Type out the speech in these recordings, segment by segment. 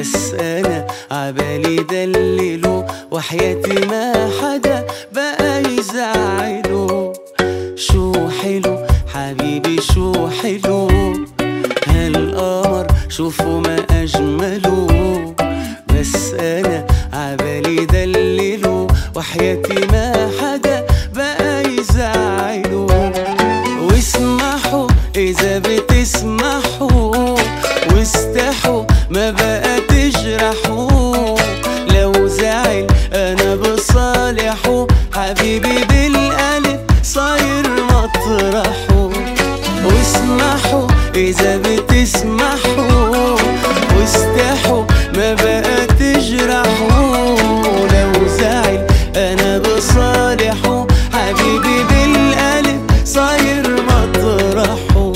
بس انا عبالي دلله، وحياتي ما حدا بقى يزعله. شو حلو حبيبي شو حلو، هالقمر شوفوا ما أجمله. بس أنا عبالي دلله، وحياتي ما حدا بقى يزعله. واسمحوا إذا بتسمحوا، واستحوا ما بقى تجرحوا. لو زعل أنا بصالحه، حبيبي بالقلب صاير مطرحه. واسمحوا إذا بتسمحوا، واستحوا ما بقى تجرحوا. لو زعل أنا بصالحه، حبيبي بالقلب صاير مطرحه.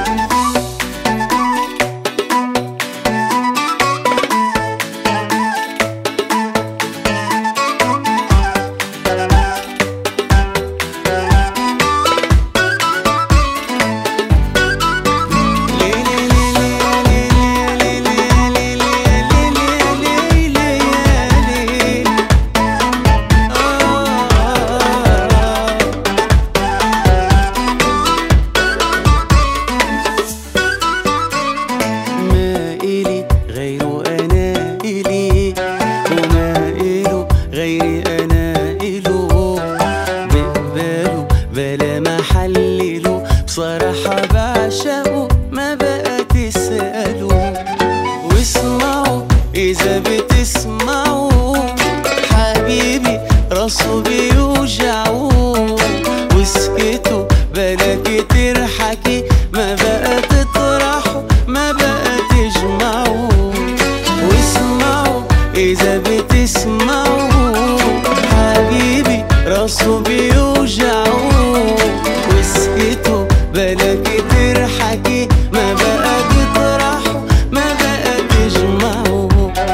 بلا ما حلله بصراحة بعشقه، ما بقى تسأله. واسمعوا إذا بتسمعوا، حبيبي راسه بيوجعه. واسكتوا بلا كتير حكي، ما بقى تطرحوا ما بقى تجمعوا. واسمعوا إذا بتسمعوا، حبيبي راسه بيوجعه. واسكتوا بلا كتير حكي، ما بقى تطرحوا ما بقى تجمعوا.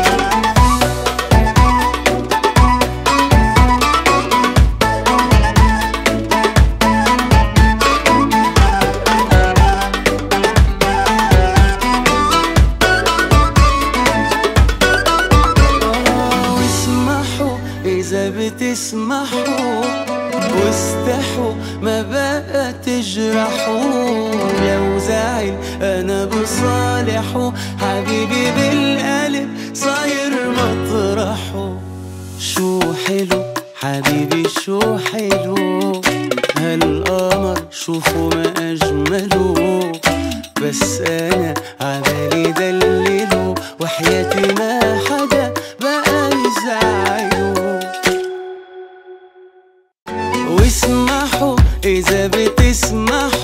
واسمحوا إذا بتسمحوا، واستحوا ما بقى تجرحوا. لو زعل أنا بصالحه، حبيبي بالقلب صاير مطرحه. شو حلو حبيبي شو حلو، هالقمر شوفوا ما أجمله. بس أنا عبالي دلله، وحياتي ما حدا بقى يزعله. واسمحوا إذا بتسمحوا،